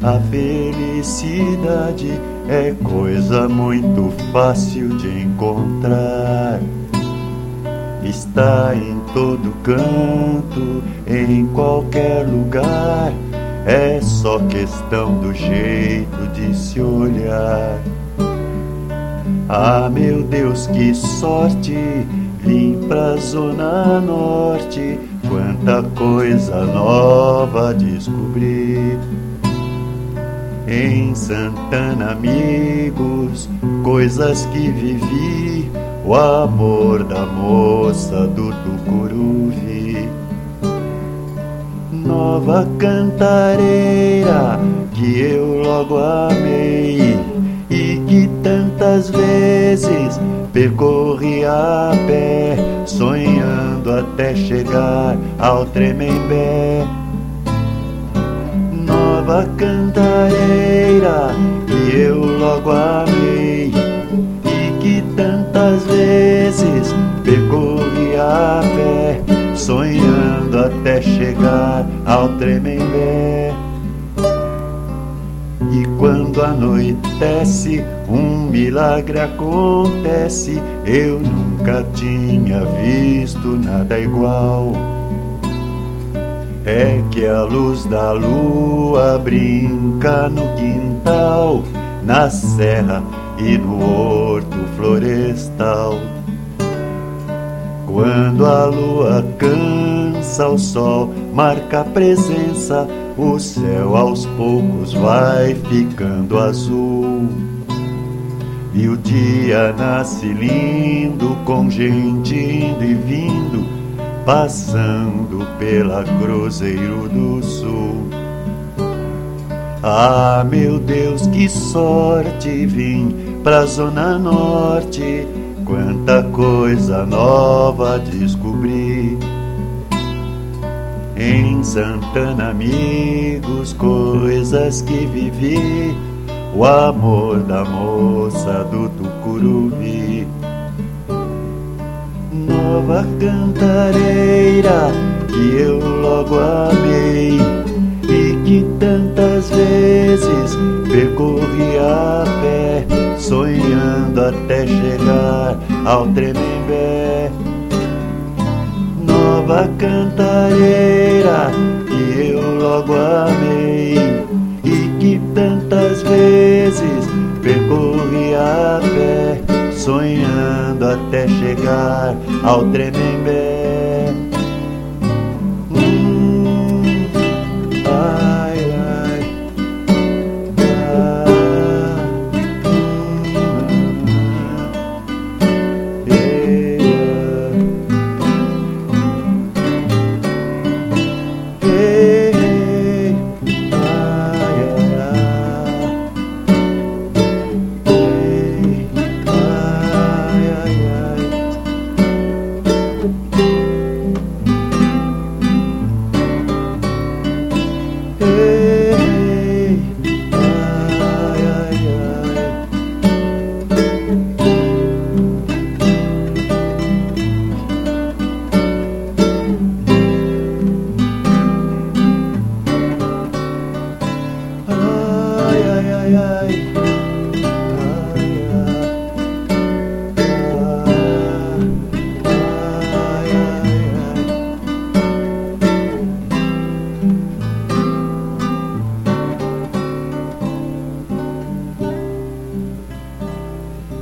A felicidade é coisa muito fácil de encontrar. Está em todo canto, em qualquer lugar. É só questão do jeito de se olhar. Ah, meu Deus, que sorte! Vim pra Zona Norte, quanta coisa nova descobri. Em Santana, amigos, coisas que vivi, o amor da moça do Tucuruvi. Nova Cantareira que eu logo amei e que tantas vezes percorri a pé, sonhando até chegar ao Tremembé. Nova Cantareira que eu logo amei e que tantas vezes percorri a pé, sonhando até chegar ao Tremembé. E quando anoitece, um milagre acontece. Eu nunca tinha visto nada igual. É que a luz da lua brinca no quintal, na serra e no horto florestal. Quando a lua cansa, o sol marca a presença, o céu aos poucos vai ficando azul. E o dia nasce lindo, com gente indo e vindo, passando pela Cruzeiro do Sul. Ah, meu Deus, que sorte! Vim pra Zona Norte, quanta coisa nova descobri. Em Santana, amigos, coisas que vivi, o amor da moça do Tucuruvi. Nova Cantareira que eu logo amei e que tantas vezes percorri a pé, sonhando até chegar ao Tremembé. Nova Cantareira que eu logo amei e que tantas vezes percorri a pé, sonhando até chegar ao Tremembé. Ai, ai, ai, ai, ai.